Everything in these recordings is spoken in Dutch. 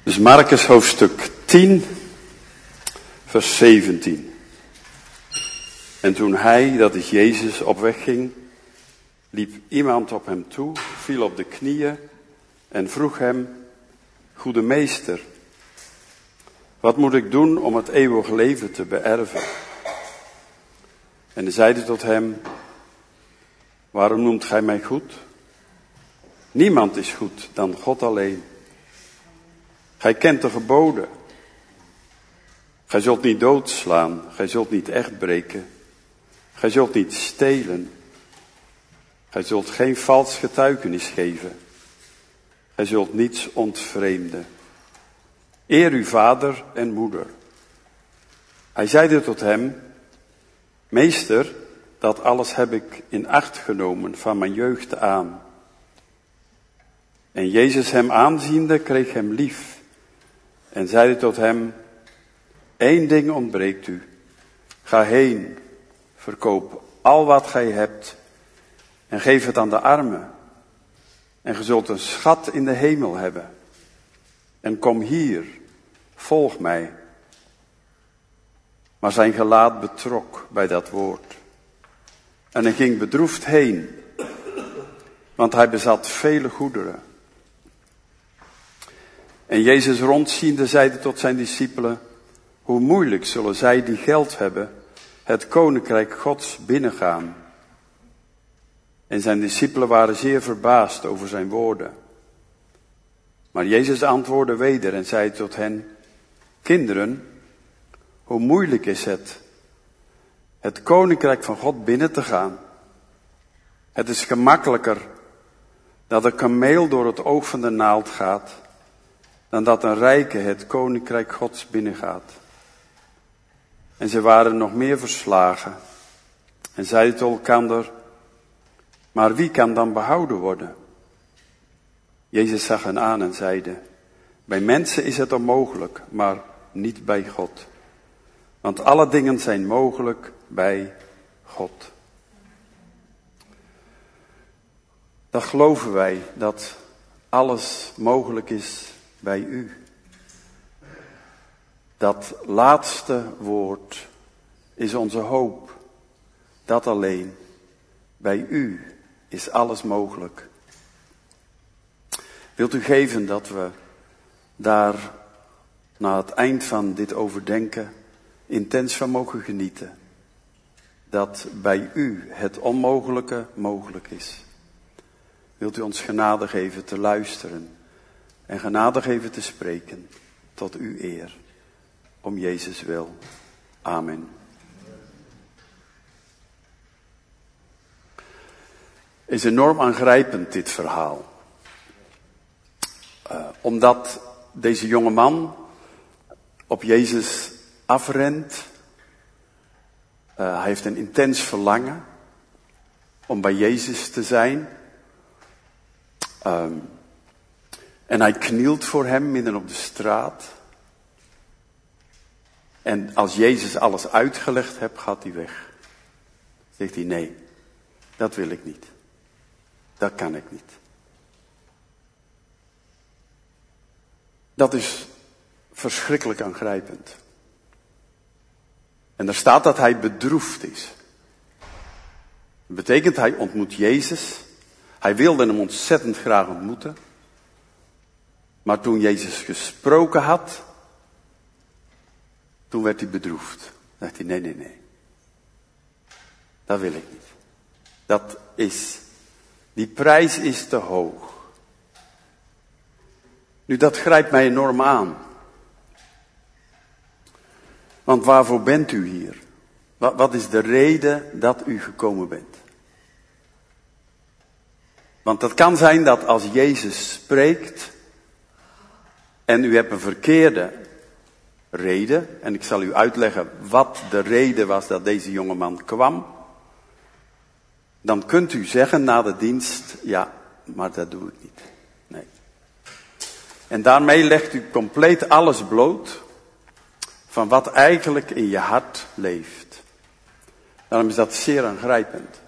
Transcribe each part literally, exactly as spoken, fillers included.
Dus Markus hoofdstuk tien, vers zeventien. En toen hij, dat is Jezus, op weg ging, liep iemand op hem toe, viel op de knieën en vroeg hem: Goede meester, wat moet ik doen om het eeuwige leven te beërven? En hij zeide tot hem: Waarom noemt gij mij goed? Niemand is goed dan God alleen. Gij kent de geboden. Gij zult niet doodslaan, gij zult niet echt breken, gij zult niet stelen, gij zult geen vals getuigenis geven, gij zult niets ontvreemden. Eer uw vader en moeder. Hij zeide tot hem: Meester, dat alles heb ik in acht genomen van mijn jeugd aan. En Jezus hem aanziende kreeg hem lief en zeide tot hem: Eén ding ontbreekt u. Ga heen, verkoop al wat gij hebt en geef het aan de armen. En ge zult een schat in de hemel hebben. En kom hier, volg mij. Maar zijn gelaat betrok bij dat woord. En hij ging bedroefd heen, want hij bezat vele goederen. En Jezus rondziende zeide tot zijn discipelen: Hoe moeilijk zullen zij die geld hebben het koninkrijk Gods binnengaan. En zijn discipelen waren zeer verbaasd over zijn woorden. Maar Jezus antwoordde weder en zei tot hen: Kinderen, hoe moeilijk is het het koninkrijk van God binnen te gaan. Het is gemakkelijker dat een kameel door het oog van de naald gaat, dan dat een rijke het koninkrijk Gods binnengaat. En ze waren nog meer verslagen en zeiden tot elkander: Maar wie kan dan behouden worden? Jezus zag hen aan en zeide: Bij mensen is het onmogelijk, maar niet bij God. Want alle dingen zijn mogelijk bij God. Dat geloven wij, dat alles mogelijk is bij u. Dat laatste woord is onze hoop. Dat alleen. Bij u is alles mogelijk. Wilt u geven dat we daar na het eind van dit overdenken intens van mogen genieten. Dat bij u het onmogelijke mogelijk is. Wilt u ons genade geven te luisteren en genade geven te spreken tot uw eer. Om Jezus wil. Amen. Is enorm aangrijpend dit verhaal. Uh, omdat deze jonge man op Jezus afrent. Uh, hij heeft een intens verlangen om bij Jezus te zijn. Um, en hij knielt voor hem midden op de straat. En als Jezus alles uitgelegd hebt, gaat hij weg. Zegt hij: nee, dat wil ik niet. Dat kan ik niet. Dat is verschrikkelijk aangrijpend. En er staat dat hij bedroefd is. Dat betekent, hij ontmoet Jezus. Hij wilde hem ontzettend graag ontmoeten. Maar toen Jezus gesproken had, toen werd hij bedroefd. Dan dacht hij: nee, nee, nee. Dat wil ik niet. Dat is, die prijs is te hoog. Nu, dat grijpt mij enorm aan. Want waarvoor bent u hier? Wat, wat is de reden dat u gekomen bent? Want het kan zijn dat als Jezus spreekt en u hebt een verkeerde reden, en ik zal u uitleggen wat de reden was dat deze jongeman kwam, dan kunt u zeggen na de dienst: ja, maar dat doe ik niet. Nee. En daarmee legt u compleet alles bloot van wat eigenlijk in je hart leeft. Daarom is dat zeer aangrijpend.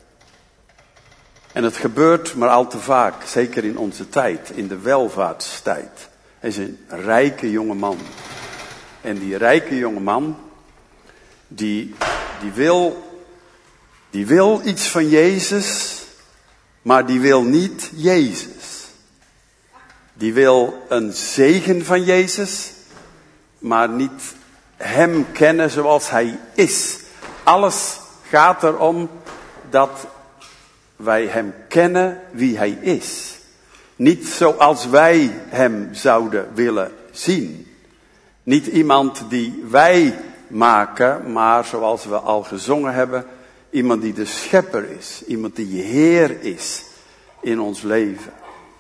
En het gebeurt maar al te vaak, zeker in onze tijd, in de welvaartstijd. Hij is een rijke jongeman. En die rijke jongeman, die, die, wil, die wil iets van Jezus, maar die wil niet Jezus. Die wil een zegen van Jezus, maar niet hem kennen zoals hij is. Alles gaat erom dat wij hem kennen wie hij is. Niet zoals wij hem zouden willen zien. Niet iemand die wij maken, maar zoals we al gezongen hebben, iemand die de schepper is. Iemand die Heer is in ons leven.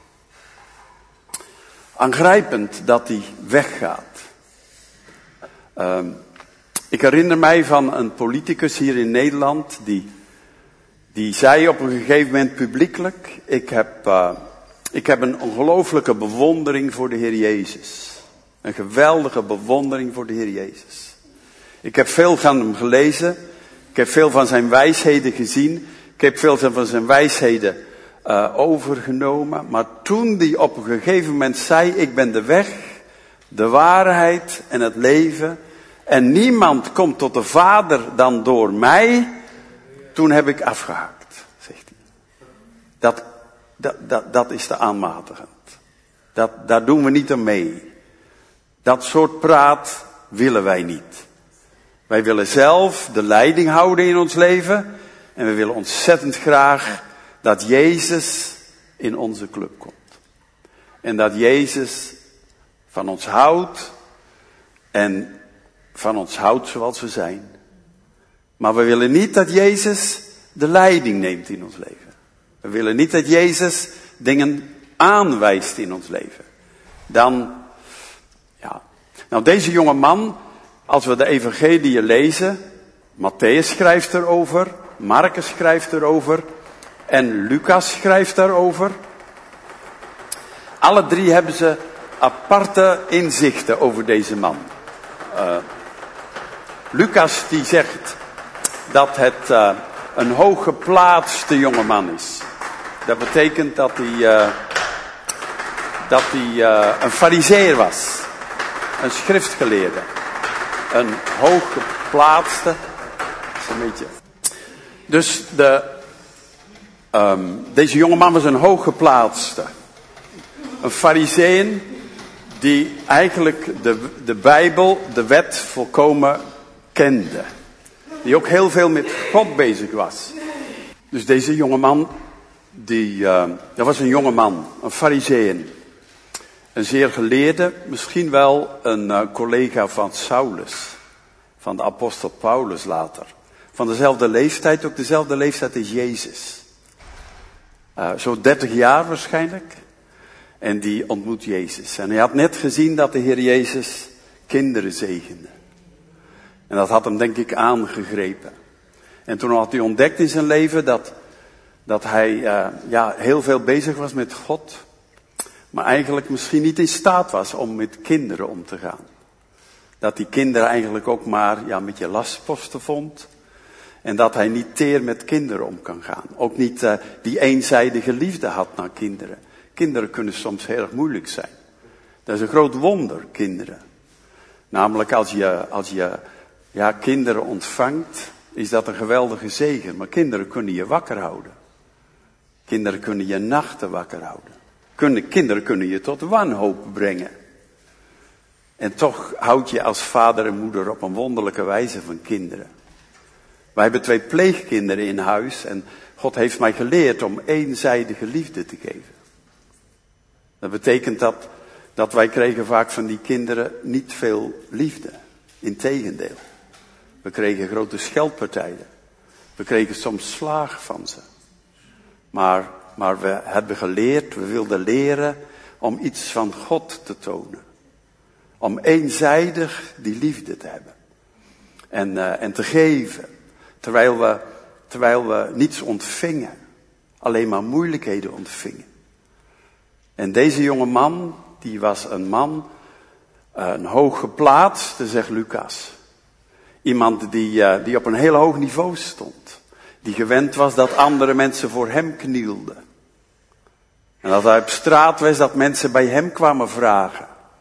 Aangrijpend dat hij weggaat. Um, ik herinner mij van een politicus hier in Nederland, die, die zei op een gegeven moment publiekelijk, ik heb, uh, ik heb een ongelooflijke bewondering voor de Heer Jezus. Een geweldige bewondering voor de Heer Jezus. Ik heb veel van hem gelezen, ik heb veel van zijn wijsheden gezien, ik heb veel van zijn wijsheden uh, overgenomen, maar toen die op een gegeven moment zei, ik ben de weg, de waarheid en het leven, en niemand komt tot de Vader dan door mij, toen heb ik afgehaakt, zegt hij. Dat, dat, dat, dat is te aanmatigend. Dat, daar doen we niet aan mee. Dat soort praat willen wij niet. Wij willen zelf de leiding houden in ons leven. En we willen ontzettend graag dat Jezus in onze club komt. En dat Jezus van ons houdt. En van ons houdt zoals we zijn. Maar we willen niet dat Jezus de leiding neemt in ons leven. We willen niet dat Jezus dingen aanwijst in ons leven. Dan, ja. Nou, deze jonge man, als we de evangeliën lezen, Matthäus schrijft erover, Marcus schrijft erover en Lucas schrijft daarover. Alle drie hebben ze aparte inzichten over deze man. Uh, Lucas die zegt dat het uh, een hooggeplaatste jongeman is. Dat betekent dat hij, uh, dat hij uh, een farizeer was. Een schriftgeleerde. Een hooggeplaatste. Dat is een beetje. Dus de, um, deze jongeman was een hooggeplaatste. Een farizeeën die eigenlijk de, de Bijbel, de wet volkomen kende. Die ook heel veel met God bezig was. Dus deze jongeman, die, uh, dat was een jongeman, een farizeeën. Een zeer geleerde, misschien wel een uh, collega van Saulus. Van de apostel Paulus later. Van dezelfde leeftijd, ook dezelfde leeftijd als Jezus. Uh, zo dertig jaar waarschijnlijk. En die ontmoet Jezus. En hij had net gezien dat de Heer Jezus kinderen zegende. En dat had hem denk ik aangegrepen. En toen had hij ontdekt in zijn leven dat, dat hij uh, ja, heel veel bezig was met God. Maar eigenlijk misschien niet in staat was om met kinderen om te gaan. Dat die kinderen eigenlijk ook maar ja, met je lastposten vond. En dat hij niet teer met kinderen om kan gaan. Ook niet uh, die eenzijdige liefde had naar kinderen. Kinderen kunnen soms heel erg moeilijk zijn. Dat is een groot wonder, kinderen. Namelijk als je, als je ja, kinderen ontvangt, is dat een geweldige zegen. Maar kinderen kunnen je wakker houden. Kinderen kunnen je nachten wakker houden. Kunnen, kinderen kunnen je tot wanhoop brengen. En toch houd je als vader en moeder op een wonderlijke wijze van kinderen. Wij hebben twee pleegkinderen in huis en God heeft mij geleerd om eenzijdige liefde te geven. Dat betekent dat, dat wij kregen vaak van die kinderen niet veel liefde. Integendeel. We kregen grote scheldpartijen. We kregen soms slaag van ze. Maar, maar we hebben geleerd, we wilden leren om iets van God te tonen. Om eenzijdig die liefde te hebben. En, uh, en te geven. Terwijl we, terwijl we niets ontvingen. Alleen maar moeilijkheden ontvingen. En deze jonge man, die was een man, een hooggeplaatste, zegt Lucas. Iemand die, uh, die op een heel hoog niveau stond. Die gewend was dat andere mensen voor hem knielden. En dat hij op straat was dat mensen bij hem kwamen vragen.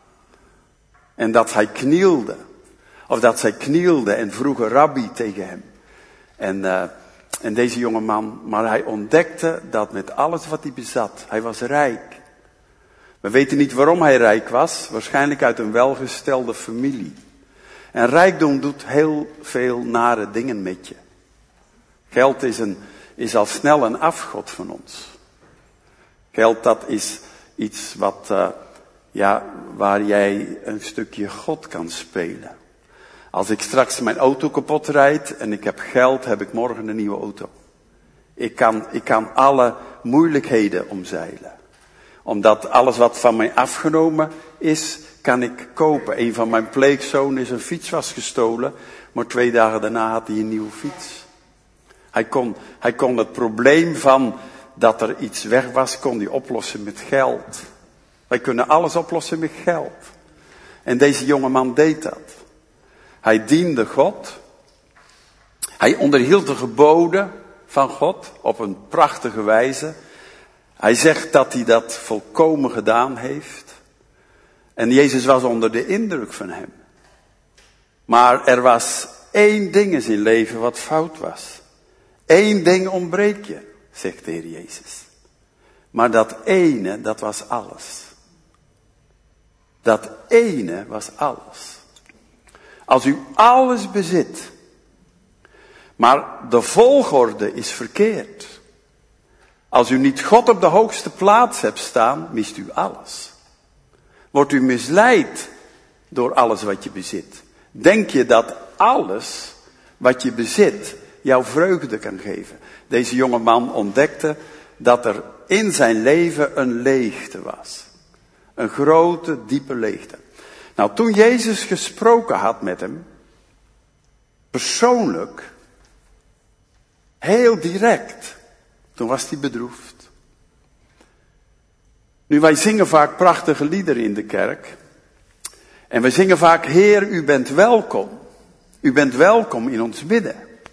En dat hij knielde. Of dat zij knielde en vroeg een rabbi tegen hem. En, uh, en deze jonge man, maar hij ontdekte dat met alles wat hij bezat, hij was rijk. We weten niet waarom hij rijk was, waarschijnlijk uit een welgestelde familie. En rijkdom doet heel veel nare dingen met je. Geld is, een, is al snel een afgod van ons. Geld, dat is iets wat, uh, ja, waar jij een stukje God kan spelen. Als ik straks mijn auto kapot rijd en ik heb geld, heb ik morgen een nieuwe auto. Ik kan, ik kan alle moeilijkheden omzeilen. Omdat alles wat van mij afgenomen is, kan ik kopen. Een van mijn pleegzonen is een fiets was gestolen, maar twee dagen daarna had hij een nieuwe fiets. Hij kon, hij kon het probleem van dat er iets weg was, kon hij oplossen met geld. Wij kunnen alles oplossen met geld. En deze jongeman deed dat. Hij diende God. Hij onderhield de geboden van God op een prachtige wijze. Hij zegt dat hij dat volkomen gedaan heeft. En Jezus was onder de indruk van hem. Maar er was één ding in zijn leven wat fout was. Eén ding ontbreekt je, zegt de Heer Jezus. Maar dat ene, dat was alles. Dat ene was alles. Als u alles bezit, maar de volgorde is verkeerd. Als u niet God op de hoogste plaats hebt staan, mist u alles. Wordt u misleid door alles wat je bezit. Denk je dat alles wat je bezit jouw vreugde kan geven. Deze jonge man ontdekte dat er in zijn leven een leegte was. Een grote, diepe leegte. Nou, toen Jezus gesproken had met hem, persoonlijk, heel direct, toen was hij bedroefd. Nu, wij zingen vaak prachtige liederen in de kerk. En wij zingen vaak, Heer, u bent welkom. U bent welkom in ons midden.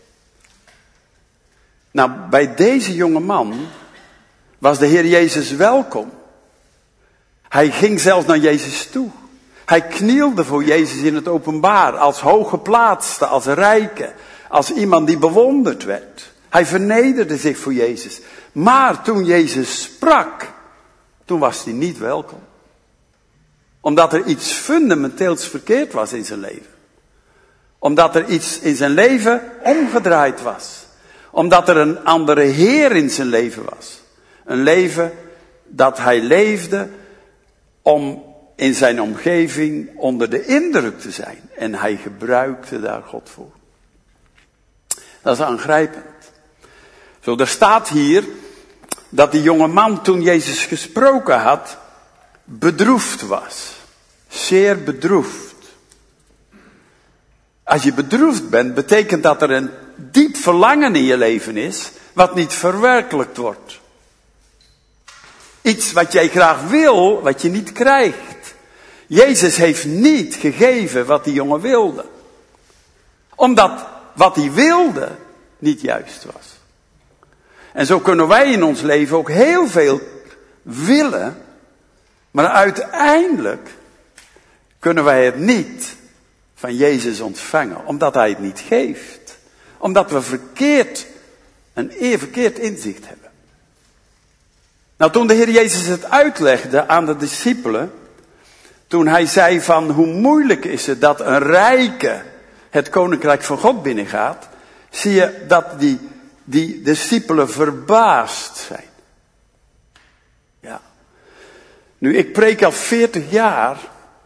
Nou, bij deze jonge man was de Heer Jezus welkom. Hij ging zelfs naar Jezus toe. Hij knielde voor Jezus in het openbaar, als hooggeplaatste, als rijke, als iemand die bewonderd werd. Hij vernederde zich voor Jezus. Maar toen Jezus sprak, toen was hij niet welkom. Omdat er iets fundamenteels verkeerd was in zijn leven. Omdat er iets in zijn leven omgedraaid was. Omdat er een andere Heer in zijn leven was. Een leven dat hij leefde om in zijn omgeving onder de indruk te zijn. En hij gebruikte daar God voor. Dat is aangrijpend. Zo, er staat hier dat die jonge man toen Jezus gesproken had, bedroefd was. Zeer bedroefd. Als je bedroefd bent, betekent dat er een diep verlangen in je leven is, wat niet verwerkelijkt wordt. Iets wat jij graag wil, wat je niet krijgt. Jezus heeft niet gegeven wat die jongen wilde. Omdat wat hij wilde niet juist was. En zo kunnen wij in ons leven ook heel veel willen, maar uiteindelijk kunnen wij het niet van Jezus ontvangen, omdat hij het niet geeft. Omdat we verkeerd, een eer verkeerd inzicht hebben. Nou, toen de Heer Jezus het uitlegde aan de discipelen, toen hij zei van hoe moeilijk is het dat een rijke het koninkrijk van God binnengaat, zie je dat die, die discipelen verbaasd zijn. Ja. Nu, ik preek al veertig jaar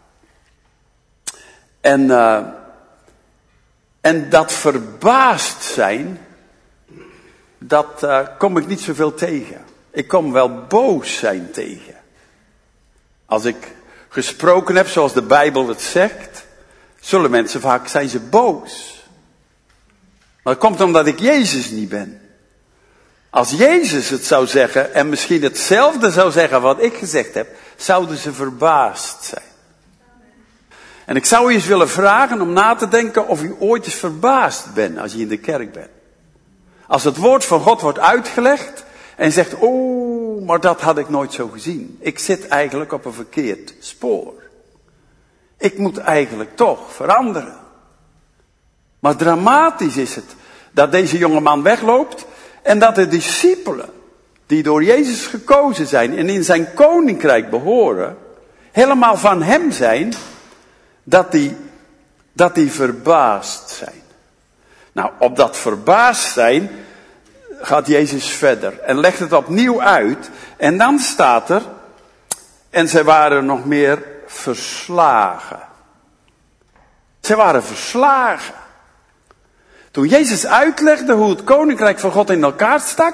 en, uh, en dat verbaasd zijn, dat uh, kom ik niet zoveel tegen. Ik kom wel boos zijn tegen. Als ik gesproken heb zoals de Bijbel het zegt, zullen mensen vaak zijn ze boos. Maar dat komt omdat ik Jezus niet ben. Als Jezus het zou zeggen en misschien hetzelfde zou zeggen wat ik gezegd heb, zouden ze verbaasd zijn. En ik zou u eens willen vragen om na te denken of u ooit eens verbaasd bent als je in de kerk bent. Als het woord van God wordt uitgelegd en je zegt, oh, maar dat had ik nooit zo gezien. Ik zit eigenlijk op een verkeerd spoor. ik moet eigenlijk toch veranderen. Maar dramatisch is het dat deze jongeman wegloopt en dat de discipelen, die door Jezus gekozen zijn en in zijn koninkrijk behoren, helemaal van hem zijn, dat die, dat die verbaasd zijn. Nou, op dat verbaasd zijn gaat Jezus verder en legt het opnieuw uit. En dan staat er, en zij waren nog meer verslagen. Zij waren verslagen. Toen Jezus uitlegde hoe het koninkrijk van God in elkaar stak,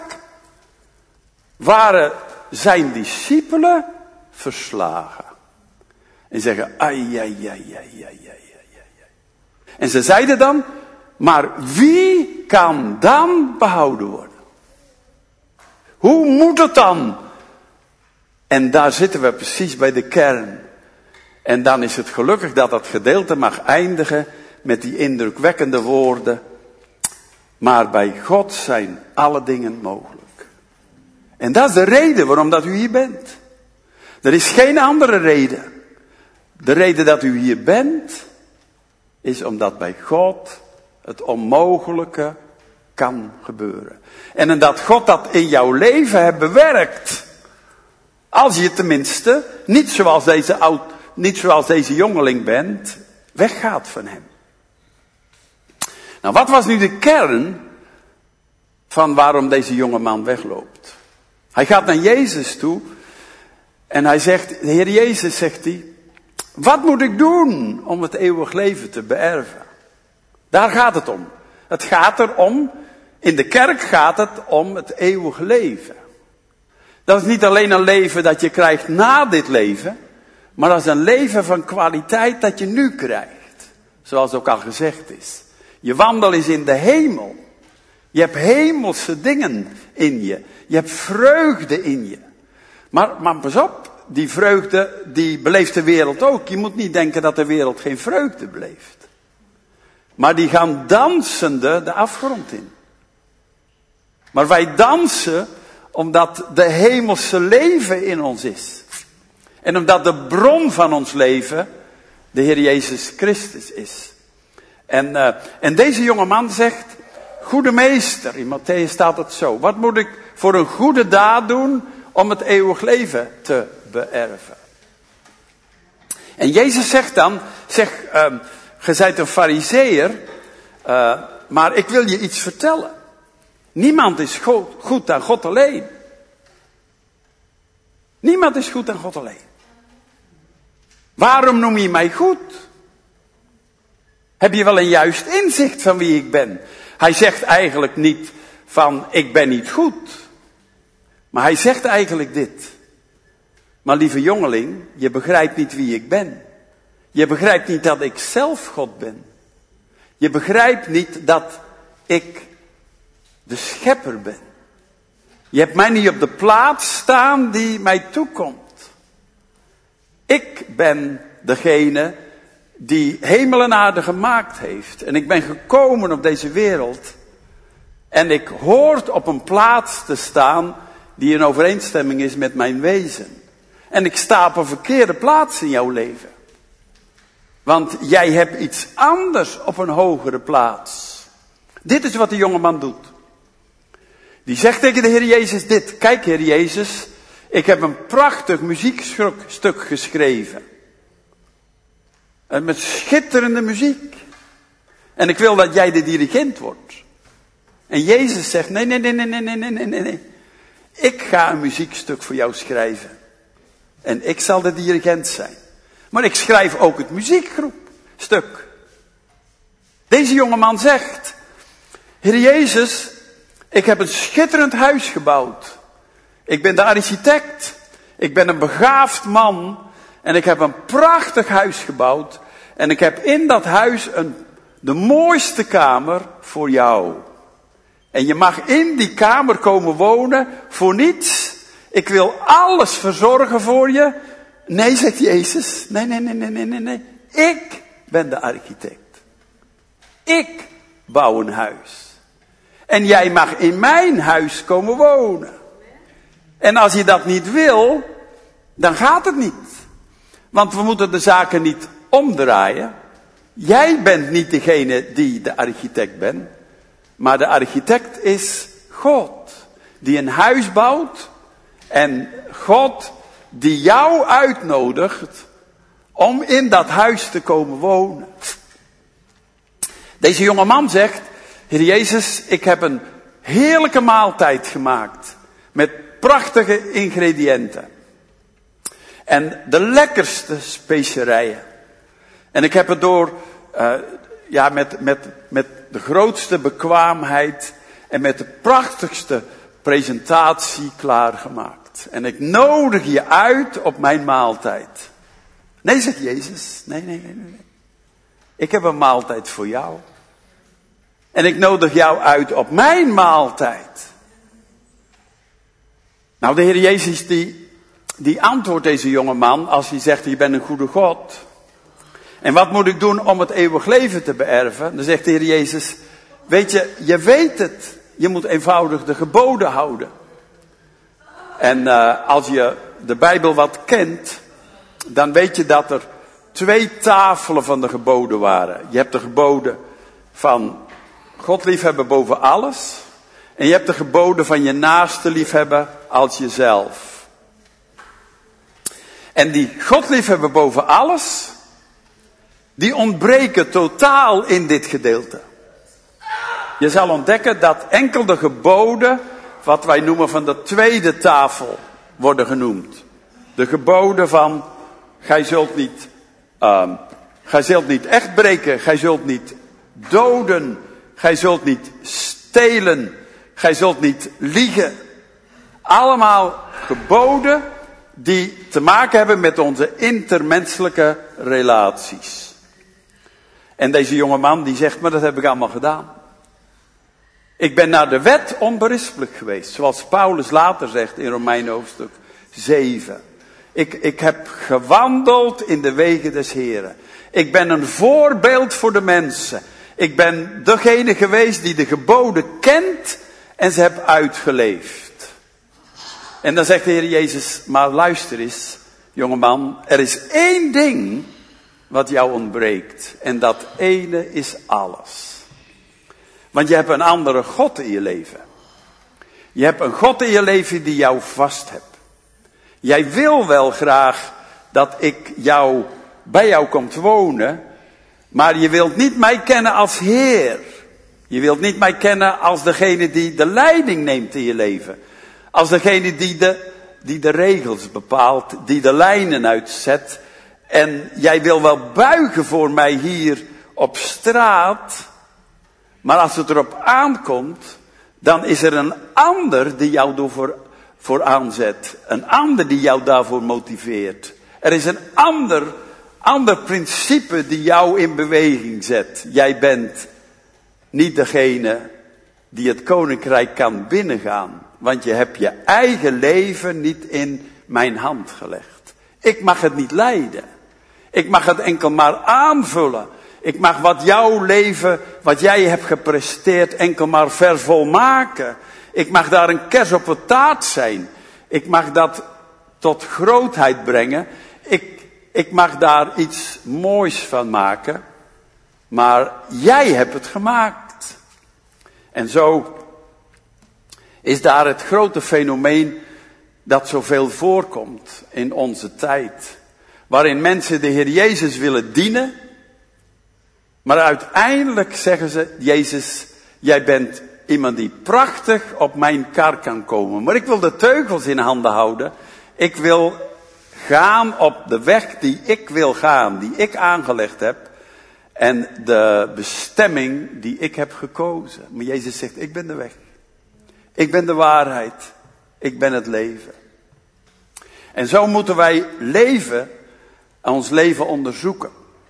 waren zijn discipelen verslagen. En zeggen, ai, ai, ai, ai, ai, ai, ai. En ze zeiden dan, maar wie kan dan behouden worden? Hoe moet het dan? En daar zitten we precies bij de kern. En dan is het gelukkig dat dat gedeelte mag eindigen met die indrukwekkende woorden. Maar bij God zijn alle dingen mogelijk. En dat is de reden waarom dat u hier bent. Er is geen andere reden. De reden dat u hier bent, is omdat bij God het onmogelijke kan gebeuren. En omdat God dat in jouw leven heeft bewerkt. Als je tenminste, niet zoals deze, oud, niet zoals deze jongeling bent, weggaat van hem. Nou, wat was nu de kern van waarom deze jongeman wegloopt? Hij gaat naar Jezus toe en hij zegt, de Heer Jezus, zegt hij, wat moet ik doen om het eeuwig leven te beërven? Daar gaat het om. Het gaat erom, in de kerk gaat het om het eeuwig leven. Dat is niet alleen een leven dat je krijgt na dit leven, maar dat is een leven van kwaliteit dat je nu krijgt. Zoals ook al gezegd is. Je wandel is in de hemel. Je hebt hemelse dingen in je. Je hebt vreugde in je. Maar, maar pas op, die vreugde die beleeft de wereld ook. Je moet niet denken dat de wereld geen vreugde beleeft. Maar die gaan dansende de afgrond in. Maar wij dansen omdat de hemelse leven in ons is. En omdat de bron van ons leven de Heer Jezus Christus is. En, uh, en deze jonge man zegt, goede meester, in Mattheüs staat het zo. Wat moet ik voor een goede daad doen om het eeuwig leven te beërven? En Jezus zegt dan, zeg, uh, ge zijt een farizeeër, uh, maar ik wil je iets vertellen. Niemand is goed, goed aan God alleen. Niemand is goed aan God alleen. Waarom noem je mij goed? Heb je wel een juist inzicht van wie ik ben? Hij zegt eigenlijk niet van ik ben niet goed. Maar hij zegt eigenlijk dit. Maar lieve jongeling, je begrijpt niet wie ik ben. Je begrijpt niet dat ik zelf God ben. Je begrijpt niet dat ik de schepper ben. Je hebt mij niet op de plaats staan die mij toekomt. Ik ben degene die hemel en aarde gemaakt heeft. En ik ben gekomen op deze wereld. En ik hoort op een plaats te staan die in overeenstemming is met mijn wezen. En ik sta op een verkeerde plaats in jouw leven. Want jij hebt iets anders op een hogere plaats. Dit is wat de jongeman doet. Die zegt tegen de Heer Jezus dit. Kijk Heer Jezus, ik heb een prachtig muziekstuk geschreven. En met schitterende muziek. En ik wil dat jij de dirigent wordt. En Jezus zegt, nee, nee, nee, nee, nee, nee, nee, nee, nee. Ik ga een muziekstuk voor jou schrijven. En ik zal de dirigent zijn. Maar ik schrijf ook het muziekstuk. Deze jongeman zegt, Heer Jezus, ik heb een schitterend huis gebouwd. Ik ben de architect. Ik ben een begaafd man. En ik heb een prachtig huis gebouwd. En ik heb in dat huis een, de mooiste kamer voor jou. En je mag in die kamer komen wonen voor niets. Ik wil alles verzorgen voor je. Nee, zegt Jezus. Nee, nee, nee, nee, nee, nee, nee. Ik ben de architect. Ik bouw een huis. En jij mag in mijn huis komen wonen. En als je dat niet wil, dan gaat het niet. Want we moeten de zaken niet omdraaien. Jij bent niet degene die de architect bent. Maar de architect is God. Die een huis bouwt. En God die jou uitnodigt om in dat huis te komen wonen. Deze jonge man zegt, Heer Jezus, ik heb een heerlijke maaltijd gemaakt. Met prachtige ingrediënten. En de lekkerste specerijen. En ik heb het door, uh, ja, met, met, met de grootste bekwaamheid en met de prachtigste presentatie klaargemaakt. En ik nodig je uit op mijn maaltijd. Nee, zegt Jezus. Nee, nee, nee, nee. Ik heb een maaltijd voor jou. En ik nodig jou uit op mijn maaltijd. Nou, de Heer Jezus die, die antwoordt deze jonge man als hij zegt, je bent een goede God. En wat moet ik doen om het eeuwig leven te beërven? Dan zegt de Heer Jezus, weet je, je weet het. Je moet eenvoudig de geboden houden. En uh, als je de Bijbel wat kent, dan weet je dat er twee tafelen van de geboden waren. Je hebt de geboden van God liefhebben boven alles. En je hebt de geboden van je naaste liefhebben als jezelf. En die God liefhebben boven alles, die ontbreken totaal in dit gedeelte. Je zal ontdekken dat enkel de geboden, wat wij noemen van de tweede tafel, worden genoemd. De geboden van, gij zult niet, uh, gij zult niet echt breken, gij zult niet doden, gij zult niet stelen, gij zult niet liegen. Allemaal geboden die te maken hebben met onze intermenselijke relaties. En deze jonge man die zegt, maar dat heb ik allemaal gedaan. Ik ben naar de wet onberispelijk geweest. Zoals Paulus later zegt in Romeinen hoofdstuk zeven. Ik, ik heb gewandeld in de wegen des Heren. Ik ben een voorbeeld voor de mensen. Ik ben degene geweest die de geboden kent en ze heb uitgeleefd. En dan zegt de Heer Jezus, maar luister eens, jongeman, er is één ding wat jou ontbreekt. En dat ene is alles. Want je hebt een andere God in je leven. Je hebt een God in je leven die jou vast hebt. Jij wil wel graag dat ik jou, bij jou kom te wonen. Maar je wilt niet mij kennen als Heer. Je wilt niet mij kennen als degene die de leiding neemt in je leven. Als degene die de, die de regels bepaalt, die de lijnen uitzet. En jij wil wel buigen voor mij hier op straat. Maar als het erop aankomt, dan is er een ander die jou daarvoor voor aanzet. Een ander die jou daarvoor motiveert. Er is een ander, ander principe die jou in beweging zet. Jij bent niet degene die het koninkrijk kan binnengaan. Want je hebt je eigen leven niet in mijn hand gelegd. Ik mag het niet leiden. Ik mag het enkel maar aanvullen. Ik mag wat jouw leven, wat jij hebt gepresteerd, enkel maar vervolmaken. Ik mag daar een kers op de taart zijn. Ik mag dat tot grootheid brengen. Ik, ik mag daar iets moois van maken. Maar jij hebt het gemaakt. En zo is daar het grote fenomeen dat zoveel voorkomt in onze tijd. Waarin mensen de Heer Jezus willen dienen. Maar uiteindelijk zeggen ze, Jezus, jij bent iemand die prachtig op mijn kar kan komen. Maar ik wil de teugels in handen houden. Ik wil gaan op de weg die ik wil gaan, die ik aangelegd heb. En de bestemming die ik heb gekozen. Maar Jezus zegt, ik ben de weg. Ik ben de waarheid. Ik ben het leven. En zo moeten wij leven, ons leven onderzoeken.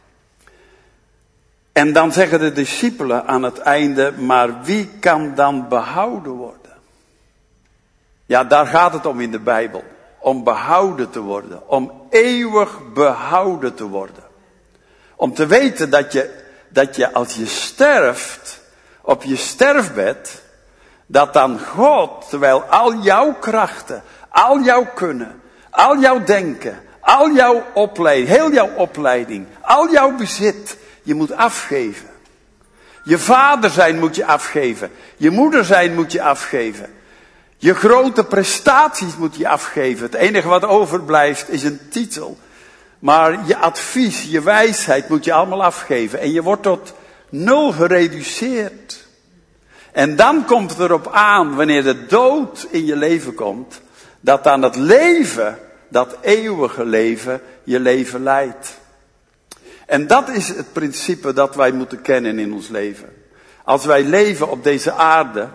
En dan zeggen de discipelen aan het einde, maar wie kan dan behouden worden? Ja, daar gaat het om in de Bijbel. Om behouden te worden. Om eeuwig behouden te worden. Om te weten dat je, dat je als je sterft, op je sterfbed, dat dan God, terwijl al jouw krachten, al jouw kunnen, al jouw denken, Al jouw opleiding, heel jouw opleiding, al jouw bezit, je moet afgeven. Je vader zijn moet je afgeven. Je moeder zijn moet je afgeven. Je grote prestaties moet je afgeven. Het enige wat overblijft is een titel. Maar je advies, je wijsheid moet je allemaal afgeven. En je wordt tot nul gereduceerd. En dan komt het erop aan, wanneer de dood in je leven komt, dat dan het leven, dat eeuwige leven, je leven leidt. En dat is het principe dat wij moeten kennen in ons leven. Als wij leven op deze aarde,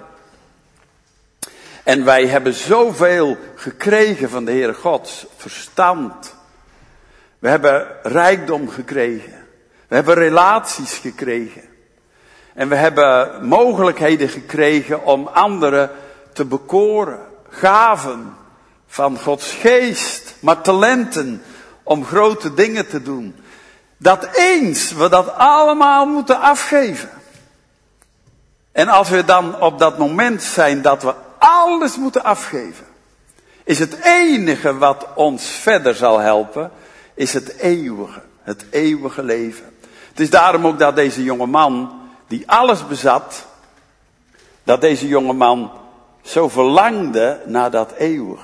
en wij hebben zoveel gekregen van de Heere God, verstand. We hebben rijkdom gekregen. We hebben relaties gekregen. En we hebben mogelijkheden gekregen om anderen te bekoren. Gaven van Gods geest, maar talenten om grote dingen te doen. Dat eens we dat allemaal moeten afgeven. En als we dan op dat moment zijn dat we alles moeten afgeven, is het enige wat ons verder zal helpen, is het eeuwige, het eeuwige leven. Het is daarom ook dat deze jonge man, die alles bezat, dat deze jonge man zo verlangde naar dat eeuwige.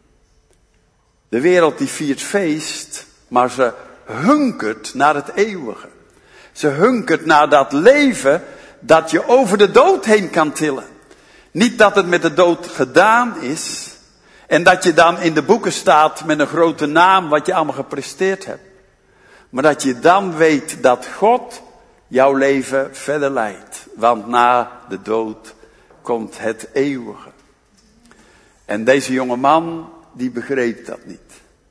De wereld die viert feest, maar ze hunkert naar het eeuwige. Ze hunkert naar dat leven dat je over de dood heen kan tillen. Niet dat het met de dood gedaan is en dat je dan in de boeken staat met een grote naam wat je allemaal gepresteerd hebt. Maar dat je dan weet dat God jouw leven verder leidt. Want na de dood komt het eeuwige. En deze jonge man, die begreep dat niet.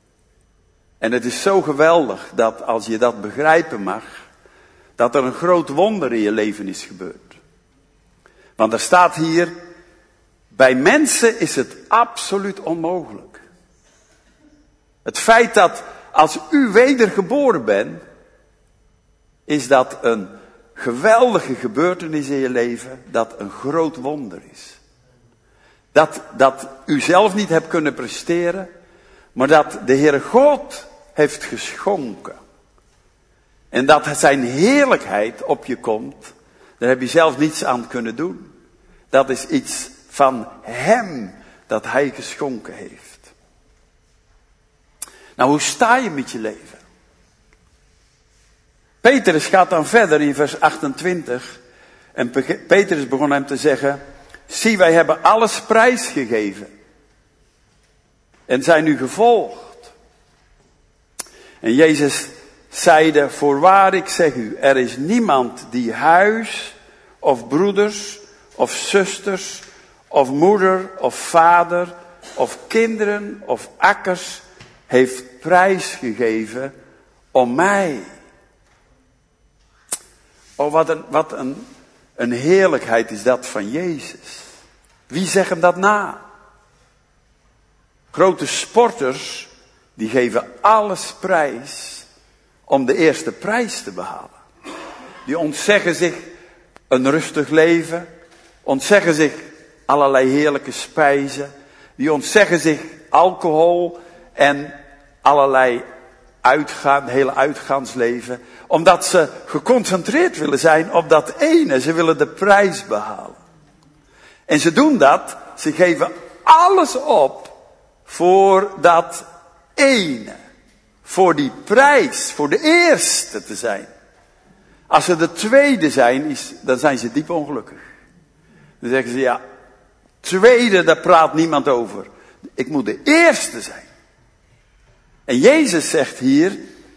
En het is zo geweldig dat als je dat begrijpen mag, dat er een groot wonder in je leven is gebeurd. Want er staat hier, bij mensen is het absoluut onmogelijk. Het feit dat als u wedergeboren bent, is dat een geweldige gebeurtenis in je leven, dat een groot wonder is. Dat, dat u zelf niet hebt kunnen presteren, maar dat de Heere God heeft geschonken. En dat zijn heerlijkheid op je komt, daar heb je zelf niets aan kunnen doen. Dat is iets van Hem dat Hij geschonken heeft. Nou, hoe sta je met je leven? Petrus gaat dan verder in vers achtentwintig. En Petrus begon hem te zeggen, zie, wij hebben alles prijsgegeven. En zijn u gevolgd. En Jezus zeide, voorwaar ik zeg u, er is niemand die huis of broeders of zusters of moeder of vader of kinderen of akkers heeft prijsgegeven om mij. Oh, wat een, wat een, een heerlijkheid is dat van Jezus. Wie zegt hem dat na? Grote sporters, die geven alles prijs om de eerste prijs te behalen. Die ontzeggen zich een rustig leven, ontzeggen zich allerlei heerlijke spijzen, die ontzeggen zich alcohol en allerlei uitgaan, hele uitgaansleven, omdat ze geconcentreerd willen zijn op dat ene. Ze willen de prijs behalen. En ze doen dat, ze geven alles op voor dat ene. Voor die prijs, voor de eerste te zijn. Als ze de tweede zijn, is, dan zijn ze diep ongelukkig. Dan zeggen ze, ja, tweede, daar praat niemand over. Ik moet de eerste zijn. En Jezus zegt hier,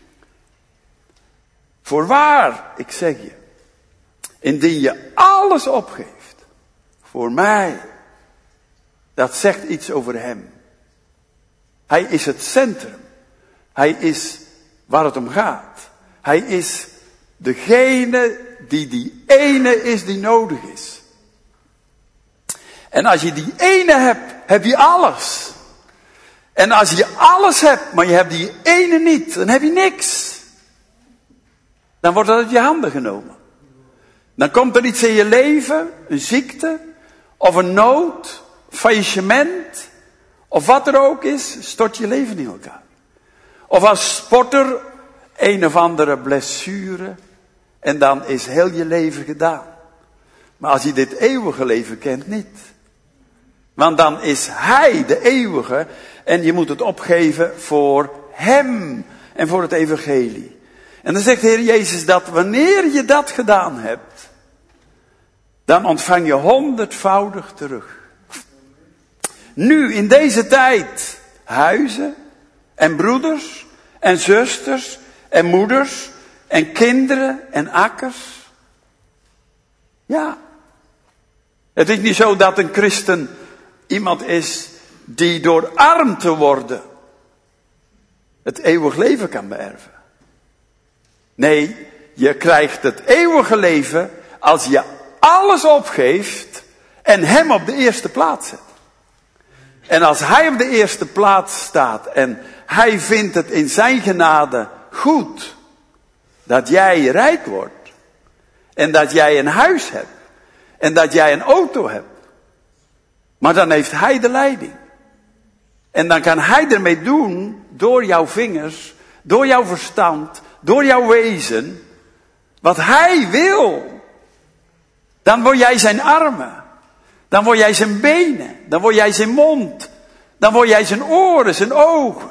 voorwaar, ik zeg je, indien je alles opgeeft, voor mij, dat zegt iets over Hem. Hij is het centrum. Hij is waar het om gaat. Hij is degene die die ene is die nodig is. En als je die ene hebt, heb je alles. En als je alles hebt, maar je hebt die ene niet, dan heb je niks. Dan wordt dat uit je handen genomen. Dan komt er iets in je leven, een ziekte, of een nood, faillissement, of wat er ook is, stort je leven in elkaar. Of als sporter een of andere blessure en dan is heel je leven gedaan. Maar als je dit eeuwige leven kent, niet. Want dan is Hij de eeuwige en je moet het opgeven voor Hem en voor het evangelie. En dan zegt de Heer Jezus dat wanneer je dat gedaan hebt, dan ontvang je honderdvoudig terug. Nu, in deze tijd, huizen en broeders en zusters en moeders en kinderen en akkers. Ja. Het is niet zo dat een christen iemand is die door arm te worden het eeuwig leven kan beërven. Nee, je krijgt het eeuwige leven als je alles opgeeft en Hem op de eerste plaats zet. En als Hij op de eerste plaats staat en Hij vindt het in zijn genade goed dat jij rijk wordt en dat jij een huis hebt en dat jij een auto hebt, maar dan heeft Hij de leiding. En dan kan Hij ermee doen, door jouw vingers, door jouw verstand, door jouw wezen, wat Hij wil. Dan word jij zijn armen. Dan word jij zijn benen. Dan word jij zijn mond. Dan word jij zijn oren, zijn ogen.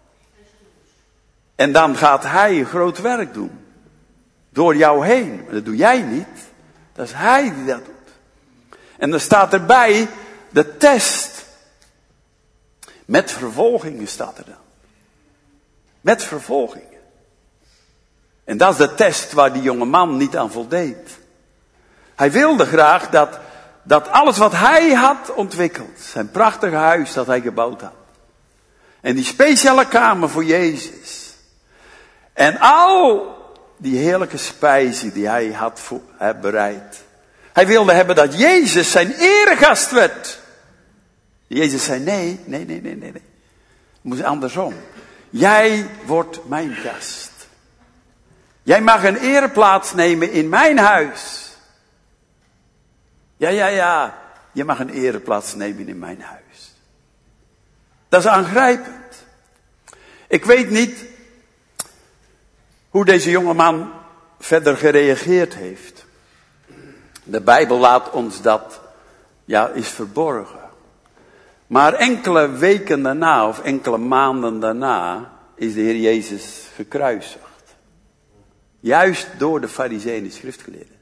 En dan gaat Hij een groot werk doen. Door jou heen. Maar dat doe jij niet. Dat is Hij die dat doet. En dan staat erbij de test. Met vervolgingen staat er dan. Met vervolgingen. En dat is de test waar die jonge man niet aan voldeed. Hij wilde graag dat, dat alles wat hij had ontwikkeld, zijn prachtige huis dat hij gebouwd had. En die speciale kamer voor Jezus. En al die heerlijke spijzen die hij had voor, he, bereid. Hij wilde hebben dat Jezus zijn eregast werd. Jezus zei nee, nee, nee, nee, nee. Het moest andersom. Jij wordt mijn gast. Jij mag een ereplaats nemen in mijn huis. Ja, ja, ja. Je mag een ereplaats nemen in mijn huis. Dat is aangrijpend. Ik weet niet hoe deze jongeman verder gereageerd heeft. De Bijbel laat ons dat, ja, is verborgen. Maar enkele weken daarna, of enkele maanden daarna, is de Heer Jezus gekruisigd. Juist door de Farizeeën en schriftgeleerden.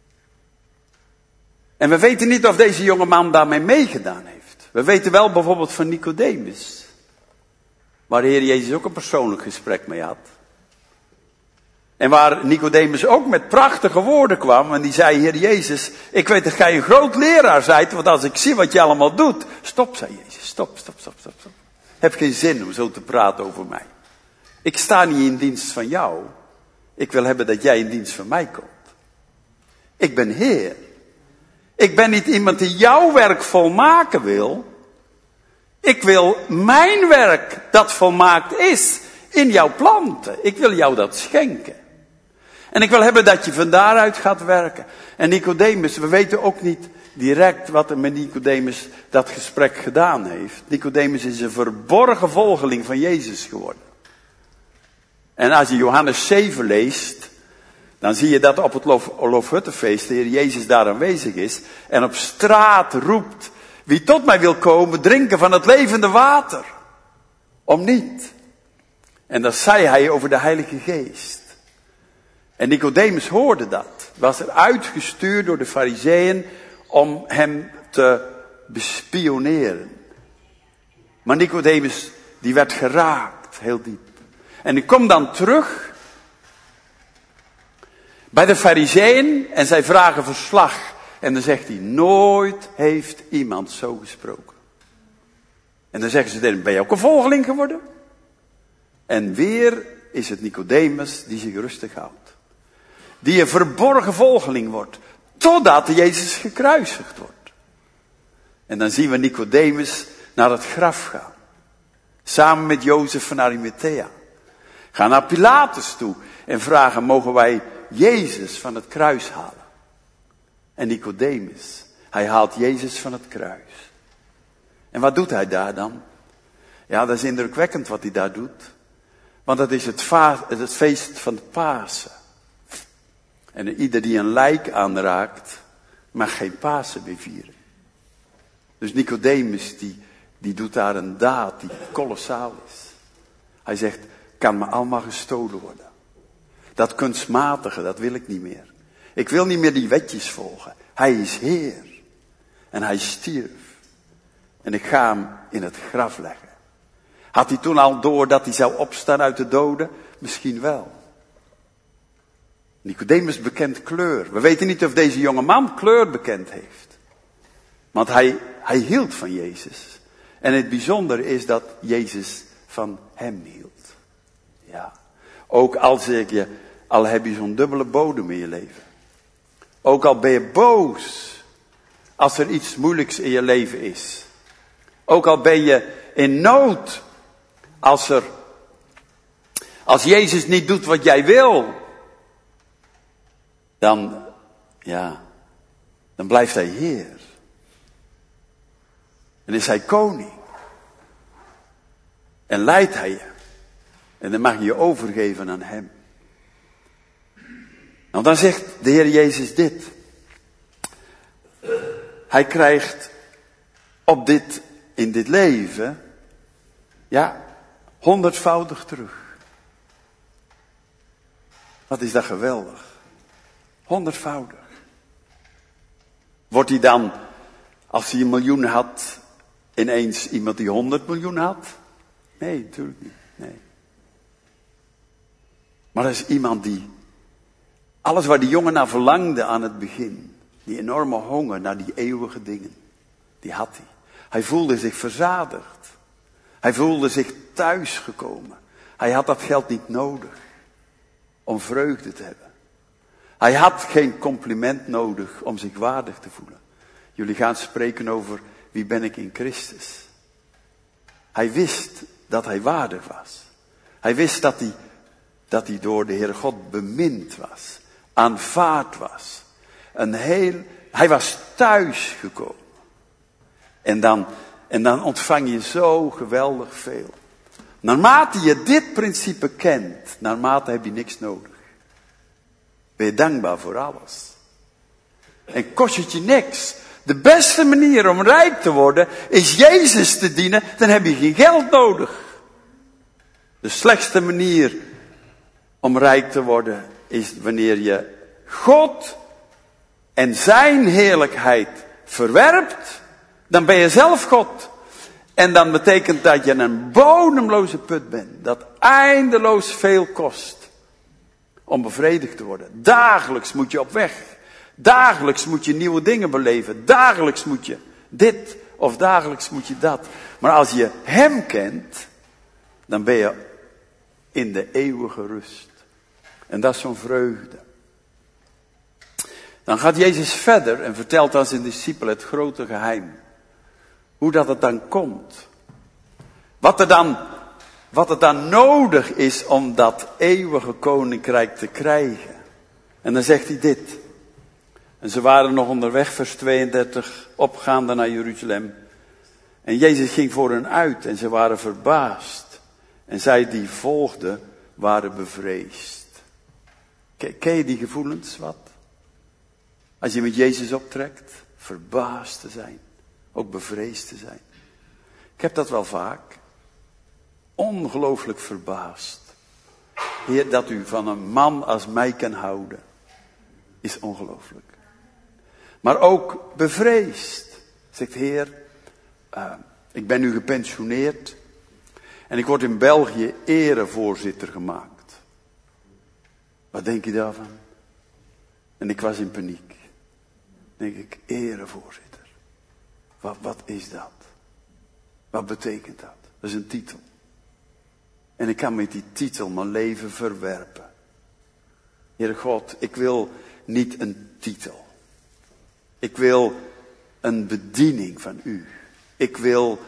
En we weten niet of deze jonge man daarmee meegedaan heeft. We weten wel bijvoorbeeld van Nicodemus. Waar de Heer Jezus ook een persoonlijk gesprek mee had. En waar Nicodemus ook met prachtige woorden kwam. En die zei, Heer Jezus, ik weet dat jij een groot leraar zijt. Want als ik zie wat je allemaal doet. Stop, zei Jezus. Stop, stop, stop, stop, stop. Heb geen zin om zo te praten over mij. Ik sta niet in dienst van jou. Ik wil hebben dat jij in dienst van mij komt. Ik ben Heer. Ik ben niet iemand die jouw werk volmaken wil. Ik wil mijn werk dat volmaakt is in jouw planten. Ik wil jou dat schenken. En ik wil hebben dat je van daaruit gaat werken. En Nicodemus, we weten ook niet direct wat er met Nicodemus dat gesprek gedaan heeft. Nicodemus is een verborgen volgeling van Jezus geworden. En als je Johannes zeven leest, dan zie je dat op het Loof, Loofhuttenfeest de Heer Jezus daar aanwezig is. En op straat roept, wie tot mij wil komen, drinken van het levende water. Om niet. En dat zei hij over de Heilige Geest. En Nicodemus hoorde dat. Was er uitgestuurd door de Farizeeën om hem te bespioneren. Maar Nicodemus, die werd geraakt, heel diep. En die komt dan terug bij de Farizeeën en zij vragen verslag. En dan zegt hij, nooit heeft iemand zo gesproken. En dan zeggen ze, ben je ook een volgeling geworden? En weer is het Nicodemus die zich rustig houdt. Die een verborgen volgeling wordt. Totdat Jezus gekruisigd wordt. En dan zien we Nicodemus naar het graf gaan. Samen met Jozef van Arimathea. Gaan naar Pilatus toe en vragen, mogen wij Jezus van het kruis halen? En Nicodemus, hij haalt Jezus van het kruis. En wat doet hij daar dan? Ja, dat is indrukwekkend wat hij daar doet. Want dat is het, va- het feest van de Pasen. En ieder die een lijk aanraakt, mag geen Pasen meer vieren. Dus Nicodemus, die, die doet daar een daad die kolossaal is. Hij zegt, kan me allemaal gestolen worden. Dat kunstmatige, dat wil ik niet meer. Ik wil niet meer die wetjes volgen. Hij is Heer. En hij stierf. En ik ga hem in het graf leggen. Had hij toen al door dat hij zou opstaan uit de doden? Misschien wel. Nicodemus bekent kleur. We weten niet of deze jonge man kleur bekend heeft. Want hij, hij hield van Jezus. En het bijzondere is dat Jezus van hem hield. Ja. Ook al zeg je, al heb je zo'n dubbele bodem in je leven. Ook al ben je boos als er iets moeilijks in je leven is. Ook al ben je in nood als er, als Jezus niet doet wat jij wil. Dan, ja, dan blijft hij Heer. En is hij koning. En leidt hij je. En dan mag je je overgeven aan hem. Nou, dan zegt de Heer Jezus dit. Hij krijgt op dit, in dit leven, ja, honderdvoudig terug. Wat is dat geweldig. Honderdvoudig. Wordt hij dan, als hij een miljoen had, ineens iemand die honderd miljoen had? Nee, natuurlijk niet. Nee. Maar dat is iemand die, alles waar die jongen naar verlangde aan het begin, die enorme honger naar die eeuwige dingen, die had hij. Hij voelde zich verzadigd. Hij voelde zich thuisgekomen. Hij had dat geld niet nodig om vreugde te hebben. Hij had geen compliment nodig om zich waardig te voelen. Jullie gaan spreken over wie ben ik in Christus. Hij wist dat hij waardig was. Hij wist dat hij, dat hij door de Heere God bemind was. Aanvaard was. Een heel, hij was thuis gekomen. En dan, en dan ontvang je zo geweldig veel. Naarmate je dit principe kent, naarmate heb je niks nodig. Ben je dankbaar voor alles. En kost het je niks. De beste manier om rijk te worden is Jezus te dienen. Dan heb je geen geld nodig. De slechtste manier om rijk te worden is wanneer je God en zijn heerlijkheid verwerpt. Dan ben je zelf God. En dan betekent dat je een bodemloze put bent. Dat eindeloos veel kost. Om bevredigd te worden. Dagelijks moet je op weg. Dagelijks moet je nieuwe dingen beleven. Dagelijks moet je dit of dagelijks moet je dat. Maar als je hem kent, dan ben je in de eeuwige rust. En dat is zo'n vreugde. Dan gaat Jezus verder en vertelt aan zijn discipelen het grote geheim. Hoe dat het dan komt. Wat er dan, wat er dan nodig is om dat eeuwige koninkrijk te krijgen. En dan zegt hij dit. En ze waren nog onderweg, vers tweeëndertig, opgaande naar Jeruzalem. En Jezus ging voor hen uit en ze waren verbaasd. En zij die volgden, waren bevreesd. Ken, ken je die gevoelens wat? Als je met Jezus optrekt, verbaasd te zijn. Ook bevreesd te zijn. Ik heb dat wel vaak. Ongelooflijk verbaasd. Heer, dat u van een man als mij kan houden, is ongelooflijk. Maar ook bevreesd. Zegt Heer, uh, ik ben nu gepensioneerd. En ik word in België erevoorzitter gemaakt. Wat denk je daarvan? En ik was in paniek. Denk ik, erevoorzitter. Wat, wat is dat? Wat betekent dat? Dat is een titel. En ik kan met die titel mijn leven verwerpen. Heere God, ik wil niet een titel. Ik wil een bediening van u. Ik wil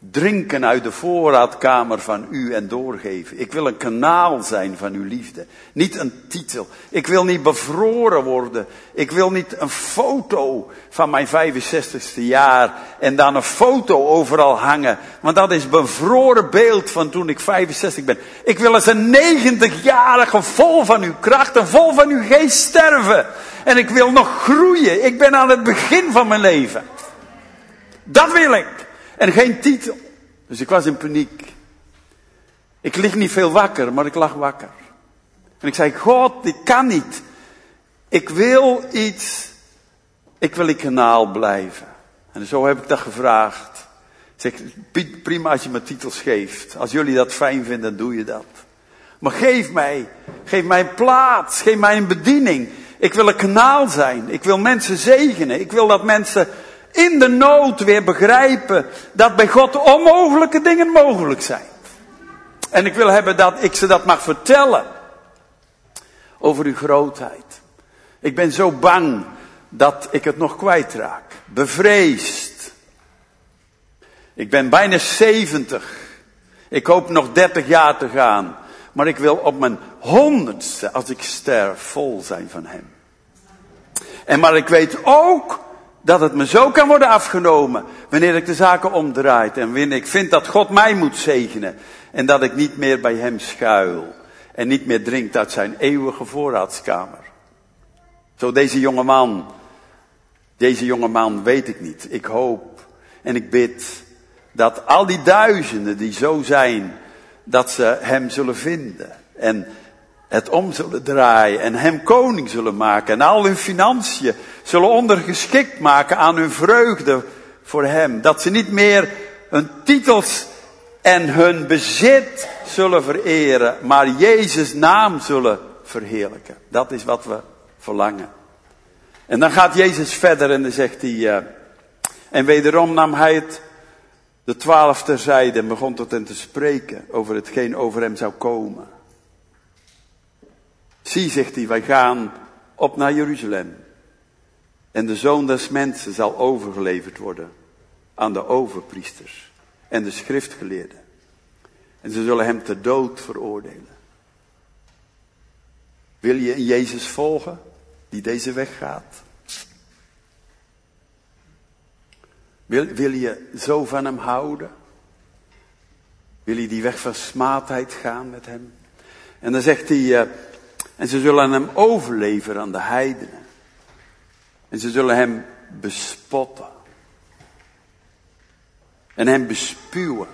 drinken uit de voorraadkamer van u en doorgeven. Ik wil een kanaal zijn van uw liefde. Niet een titel. Ik wil niet bevroren worden. Ik wil niet een foto van mijn vijfenzestigste jaar en dan een foto overal hangen. Want dat is een bevroren beeld van toen ik vijfenzestig ben. Ik wil als een negentigjarige vol van uw kracht en vol van uw geest sterven. En ik wil nog groeien. Ik ben aan het begin van mijn leven. Dat wil ik. En geen titel. Dus ik was in paniek. Ik lig niet veel wakker, maar ik lag wakker. En ik zei, God, ik kan niet. Ik wil iets. Ik wil in kanaal blijven. En zo heb ik dat gevraagd. Ik zeg, prima als je me titels geeft. Als jullie dat fijn vinden, doe je dat. Maar geef mij, geef mij een plaats, geef mij een bediening. Ik wil een kanaal zijn. Ik wil mensen zegenen. Ik wil dat mensen in de nood weer begrijpen dat bij God onmogelijke dingen mogelijk zijn. En ik wil hebben dat ik ze dat mag vertellen over uw grootheid. Ik ben zo bang dat ik het nog kwijtraak. Bevreesd. Ik ben bijna zeventig. Ik hoop nog dertig jaar te gaan. Maar ik wil op mijn honderdste, als ik sterf, vol zijn van hem. En maar ik weet ook dat het me zo kan worden afgenomen wanneer ik de zaken omdraait. En wanneer ik vind dat God mij moet zegenen. En dat ik niet meer bij hem schuil. En niet meer drink uit zijn eeuwige voorraadskamer. Zo deze jonge man. Deze jonge man weet ik niet. Ik hoop en ik bid dat al die duizenden die zo zijn, dat ze hem zullen vinden. En het om zullen draaien en hem koning zullen maken. En al hun financiën zullen ondergeschikt maken aan hun vreugde voor hem. Dat ze niet meer hun titels en hun bezit zullen vereren, maar Jezus' naam zullen verheerlijken. Dat is wat we verlangen. En dan gaat Jezus verder en dan zegt hij, uh, en wederom nam hij het de twaalf terzijde en begon tot hen te spreken over hetgeen over hem zou komen. Zie, zegt hij, wij gaan op naar Jeruzalem. En de Zoon des Mensen zal overgeleverd worden aan de overpriesters en de schriftgeleerden. En ze zullen hem ter dood veroordelen. Wil je in Jezus volgen, die deze weg gaat? Wil, wil je zo van hem houden? Wil je die weg van smaadheid gaan met hem? En dan zegt hij, uh, en ze zullen hem overleveren aan de heidenen. En ze zullen hem bespotten. En hem bespuwen.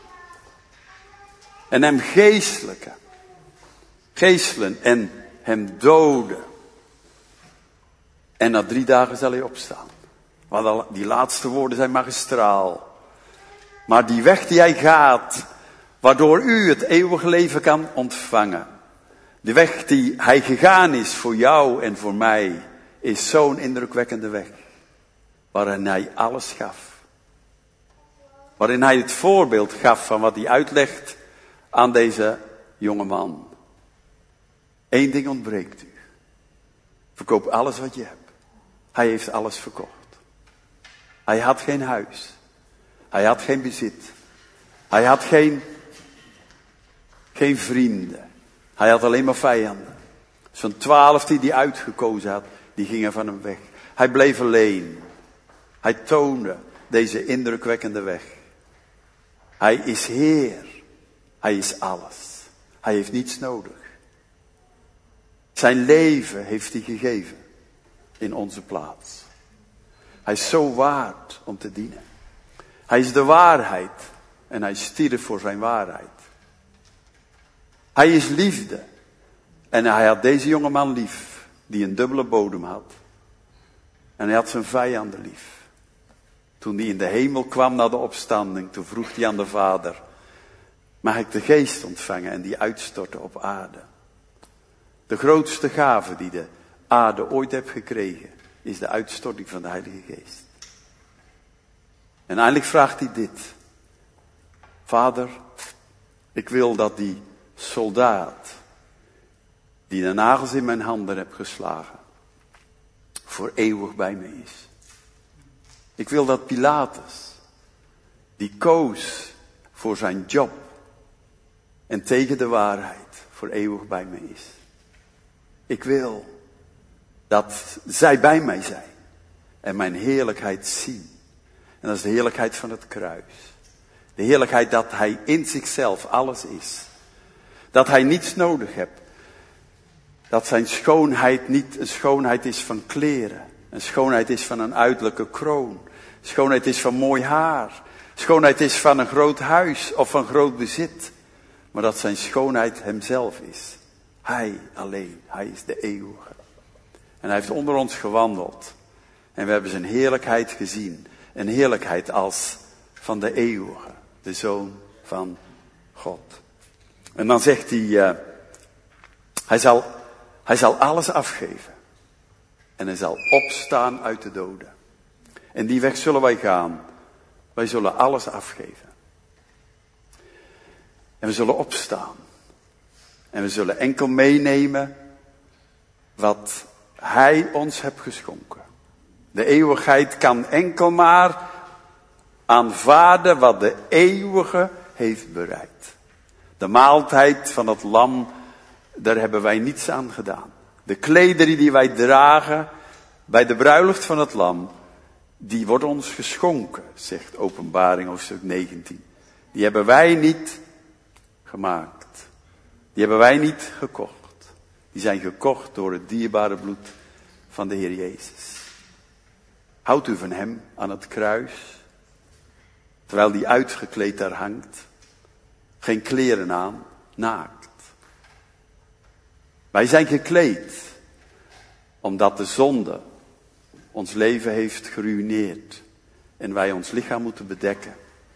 En hem geestelijken. Geestelen en hem doden. En na drie dagen zal hij opstaan. Want die laatste woorden zijn magistraal. Maar die weg die hij gaat, waardoor u het eeuwige leven kan ontvangen. De weg die hij gegaan is voor jou en voor mij, is zo'n indrukwekkende weg. Waarin hij alles gaf. Waarin hij het voorbeeld gaf van wat hij uitlegt aan deze jonge man. Eén ding ontbreekt u. Verkoop alles wat je hebt. Hij heeft alles verkocht. Hij had geen huis. Hij had geen bezit. Hij had geen, geen vrienden. Hij had alleen maar vijanden. Zo'n twaalf die hij uitgekozen had, die gingen van hem weg. Hij bleef alleen. Hij toonde deze indrukwekkende weg. Hij is Heer. Hij is alles. Hij heeft niets nodig. Zijn leven heeft hij gegeven in onze plaats. Hij is zo waard om te dienen. Hij is de waarheid en hij stierf voor zijn waarheid. Hij is liefde en hij had deze jonge man lief die een dubbele bodem had. En hij had zijn vijanden lief. Toen hij in de hemel kwam na de opstanding, toen vroeg hij aan de Vader, mag ik de geest ontvangen en die uitstorten op aarde? De grootste gave die de aarde ooit heeft gekregen, is de uitstorting van de Heilige Geest. En eindelijk vraagt hij dit. Vader, ik wil dat die soldaat, die de nagels in mijn handen heb geslagen, voor eeuwig bij me is. Ik wil dat Pilatus, die koos voor zijn job en tegen de waarheid voor eeuwig bij me is. Ik wil dat zij bij mij zijn en mijn heerlijkheid zien. En dat is de heerlijkheid van het kruis. De heerlijkheid dat hij in zichzelf alles is. Dat hij niets nodig heeft. Dat zijn schoonheid niet een schoonheid is van kleren. Een schoonheid is van een uiterlijke kroon. Schoonheid is van mooi haar. Schoonheid is van een groot huis of van groot bezit. Maar dat zijn schoonheid hemzelf is. Hij alleen, hij is de eeuwige. En hij heeft onder ons gewandeld. En we hebben zijn heerlijkheid gezien. Een heerlijkheid als van de eeuwige. De Zoon van God. En dan zegt hij, uh, hij, zal, hij zal alles afgeven. En hij zal opstaan uit de doden. En die weg zullen wij gaan. Wij zullen alles afgeven. En we zullen opstaan. En we zullen enkel meenemen wat hij ons heeft geschonken. De eeuwigheid kan enkel maar aanvaarden wat de eeuwige heeft bereid. De maaltijd van het lam, daar hebben wij niets aan gedaan. De klederen die wij dragen bij de bruiloft van het lam, die worden ons geschonken, zegt Openbaring hoofdstuk negentien. Die hebben wij niet gemaakt. Die hebben wij niet gekocht. Die zijn gekocht door het dierbare bloed van de Heer Jezus. Houdt u van hem aan het kruis, terwijl die uitgekleed daar hangt, geen kleren aan, naakt. Wij zijn gekleed, omdat de zonde ons leven heeft geruïneerd en wij ons lichaam moeten bedekken.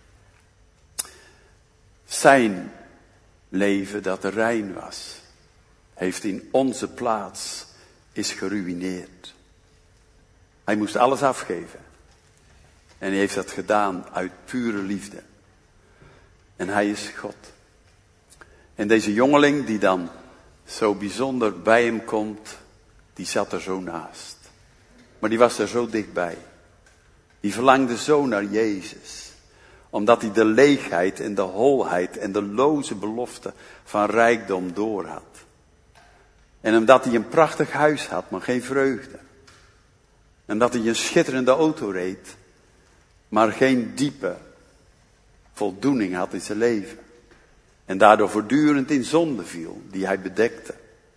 Zijn leven dat rein was, heeft in onze plaats is geruïneerd. Hij moest alles afgeven. En hij heeft dat gedaan uit pure liefde. En hij is God. En deze jongeling die dan zo bijzonder bij hem komt, die zat er zo naast. Maar die was er zo dichtbij. Die verlangde zo naar Jezus. Omdat hij de leegheid en de holheid en de loze belofte van rijkdom doorhad. En omdat hij een prachtig huis had, maar geen vreugde. En dat hij een schitterende auto reed, maar geen diepe voldoening had in zijn leven. En daardoor voortdurend in zonde viel, die hij bedekte.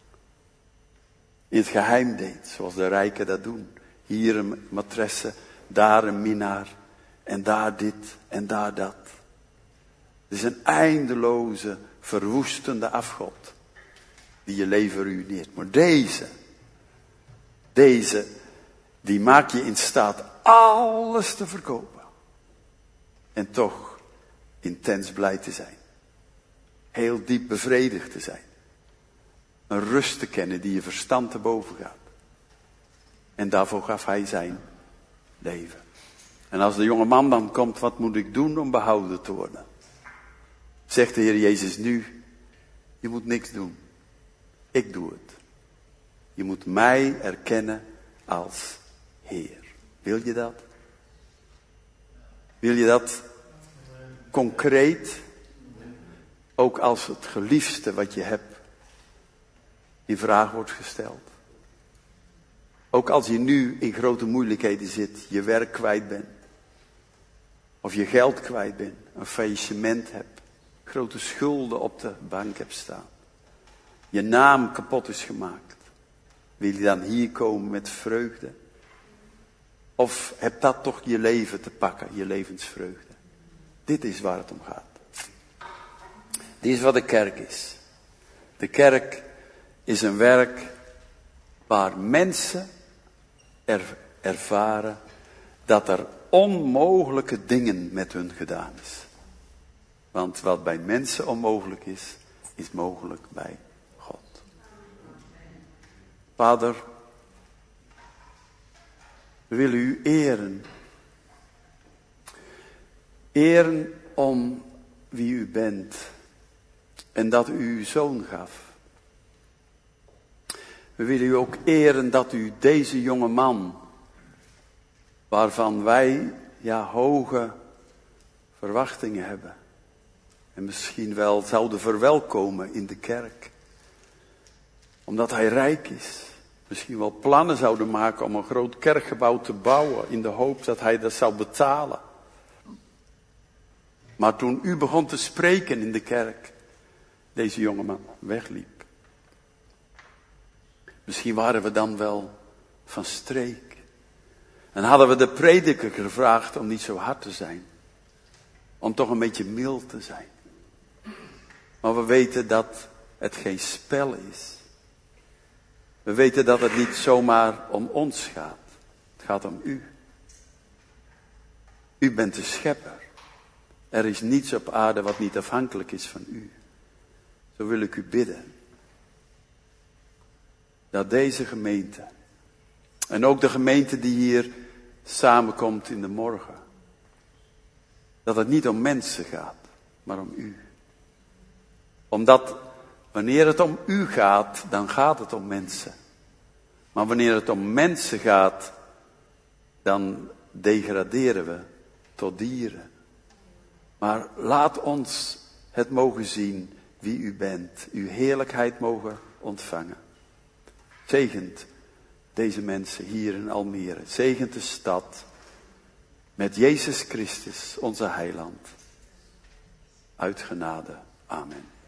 In het geheim deed, zoals de rijken dat doen. Hier een matresse, daar een minnaar. En daar dit en daar dat. Het is een eindeloze, verwoestende afgod. Die je leven ruïneert. Maar deze, deze, die maakt je in staat alles te verkopen. En toch intens blij te zijn. Heel diep bevredigd te zijn. Een rust te kennen die je verstand te boven gaat. En daarvoor gaf hij zijn leven. En als de jonge man dan komt, wat moet ik doen om behouden te worden? Zegt de Heer Jezus nu, je moet niks doen. Ik doe het. Je moet mij erkennen als Heer. Wil je dat? Wil je dat concreet? Ook als het geliefste wat je hebt in vraag wordt gesteld. Ook als je nu in grote moeilijkheden zit, je werk kwijt bent. Of je geld kwijt bent, een faillissement hebt. Grote schulden op de bank hebt staan. Je naam kapot is gemaakt. Wil je dan hier komen met vreugde? Of heb dat toch je leven te pakken, je levensvreugde? Dit is waar het om gaat. Dit is wat de kerk is. De kerk is een werk waar mensen er, ervaren dat er onmogelijke dingen met hun gedaan is. Want wat bij mensen onmogelijk is, is mogelijk bij God. Vader, we willen u eren. Eren om wie u bent. En dat u uw zoon gaf. We willen u ook eren dat u deze jonge man, waarvan wij ja hoge verwachtingen hebben. En misschien wel zouden verwelkomen in de kerk. Omdat hij rijk is. Misschien wel plannen zouden maken om een groot kerkgebouw te bouwen. In de hoop dat hij dat zou betalen. Maar toen u begon te spreken in de kerk. Deze jongeman wegliep. Misschien waren we dan wel van streek. En hadden we de prediker gevraagd om niet zo hard te zijn. Om toch een beetje mild te zijn. Maar we weten dat het geen spel is. We weten dat het niet zomaar om ons gaat. Het gaat om u. U bent de schepper. Er is niets op aarde wat niet afhankelijk is van u. Zo wil ik u bidden. Dat deze gemeente. En ook de gemeente die hier samenkomt in de morgen. Dat het niet om mensen gaat, maar om u. Omdat wanneer het om u gaat, dan gaat het om mensen. Maar wanneer het om mensen gaat, dan degraderen we tot dieren. Maar laat ons het mogen zien wie u bent. Uw heerlijkheid mogen ontvangen. Zegent deze mensen hier in Almere. Zegent de stad. Met Jezus Christus, onze heiland. Uit genade. Amen.